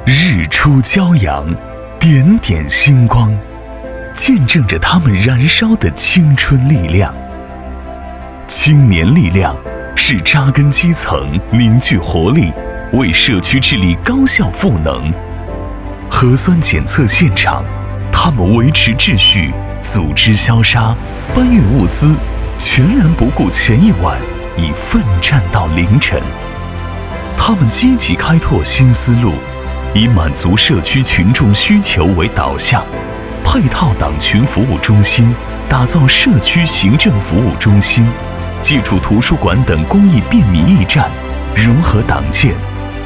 日出骄阳，点点星光，见证着他们燃烧的青春力量。青年力量是扎根基层，凝聚活力，为社区治理高效赋能。核酸检测现场，他们维持秩序，组织消杀，搬运物资，全然不顾前一晚，已奋战到凌晨。他们积极开拓新思路，以满足社区群众需求为导向，配套党群服务中心，打造社区行政服务中心，借助图书馆等公益便民驿站，融合党建。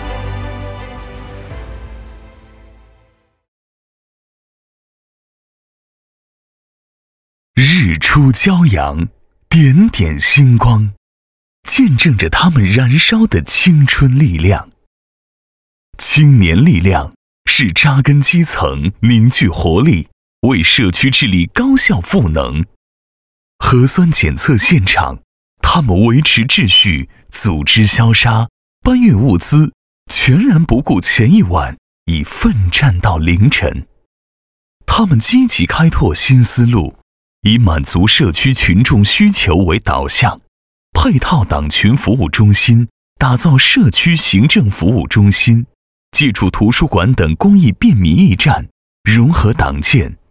日出骄阳，点点星光，见证着他们燃烧的青春力量。青年力量是扎根基层，凝聚活力，为社区治理高效赋能。核酸检测现场，他们维持秩序，组织消杀，搬运物资，全然不顾前一晚，已奋战到凌晨。他们积极开拓新思路，以满足社区群众需求为导向，配套党群服务中心，打造社区行政服务中心，借助图书馆等公益便民驿站，融合党建。